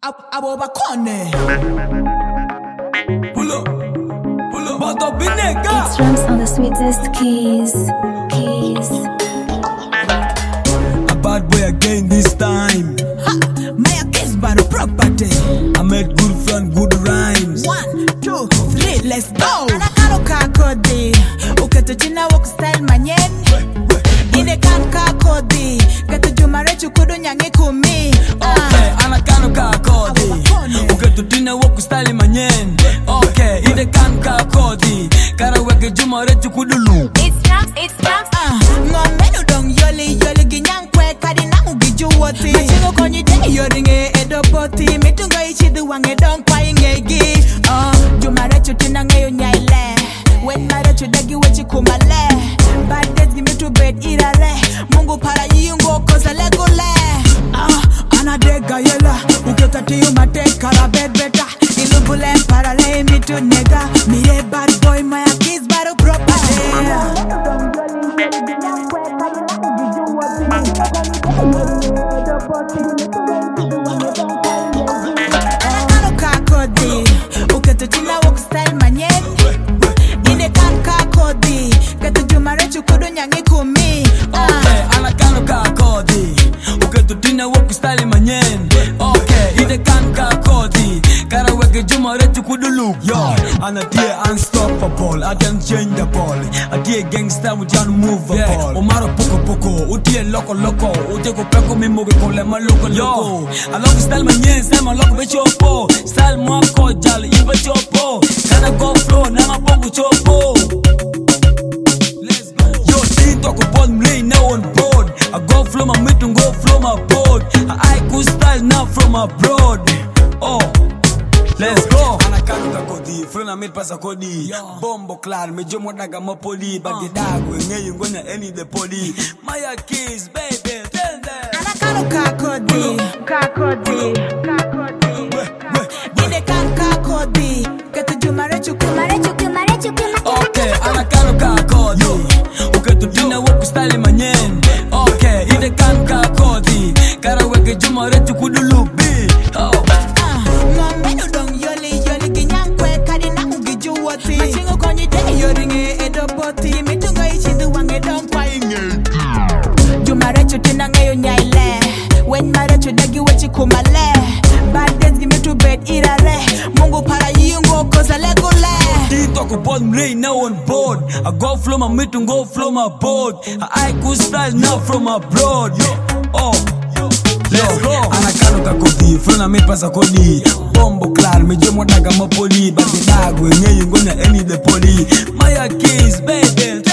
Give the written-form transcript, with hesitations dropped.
Abobakone. Pull up, but up in there, It's Rams on the sweetest keys. A bad boy again this time. My kiss by the property. I made good fun, good rhymes. 1, 2, 3, let's go. Anakano kakodi. Ukatuchina walk style manyen. Ine kan kakodi. Katujumare chukudu nyange kumi. Okay, anakano kakodi. Ukatuchina walk style manyen. Okay, ine kan kakodi. Karaweke jumare chukudulu. It's Rams. Ngomenu dong yoli ginyang kwe kadi nangu giju woti. Machingo konyi de yoringe edopoti. Mitungo ichidu wange dong kwa ingegi. Jumare chutina ngayo nyaile. When mare chudagi wechi kumale. Bad days give me to bed irale. Mungu para yingo kosa legule. Anadega yela. Ukekati yumate karabe beta. Ilubule parale me to nega. Mire bad boy my kids bado property. Anakano kakodi. Ukatuchina walk style manyen. Ine kan kakodi. Katujumare chukudu nyange kumi. Okay, anakano kakodi. Ukatuchina walk style manyen. Okay, ine kan kakodi. Karaweke jumare chukudulu. Yo, anatie unstoppable. I can change the ball. Atie gangster with unmovable. Omaro poko. Utie loco. Utie peko mimo ke kole ma loco. Yo, I love style manyen. Style ma loco be chopo. Style mo ko jal ibe chopo. Kana go flow na ma bongo chopo. Let's go. Yo, see talk about me now on board. I go flow my meeting, go flow my board. I cool style now from abroad. Oh. Let's go. Anakano kakodi, frona mid pasa kodi. Bombo clan, me jomo daga mapoli. Bagi dago, nge yungona any the poli. Maya kiss, baby, tell them. Anakano kakodi. Ine kan kakodi. Katujumare chukumare. Okay, anakano kakodi. Ukatutina woku style manyen. Okay, ine kan kakodi. Karaweke jumare chukudulu bi. Oh. Ngomenu dong yoli ginyang kwe kadi nangu giju woti. Machingo konyi de yoringe edopoti. Mitungo ichidu wange dong kwa ingegi. Jumare chutina ngayo nyaile. When mare chudagi wechi kumale. Bad days give me to bed irale. Mungu para yingo kosa legule. Talk about me now on board. I go flow my meeting, go flow my board. I cool style now from abroad. Oh. Let's go. Anakano kakodi, frona me pasa kodi. Bombo clan, me jomo daga mapoli. Bagi dago, nge yungona any the poli. Maya kiss, baby.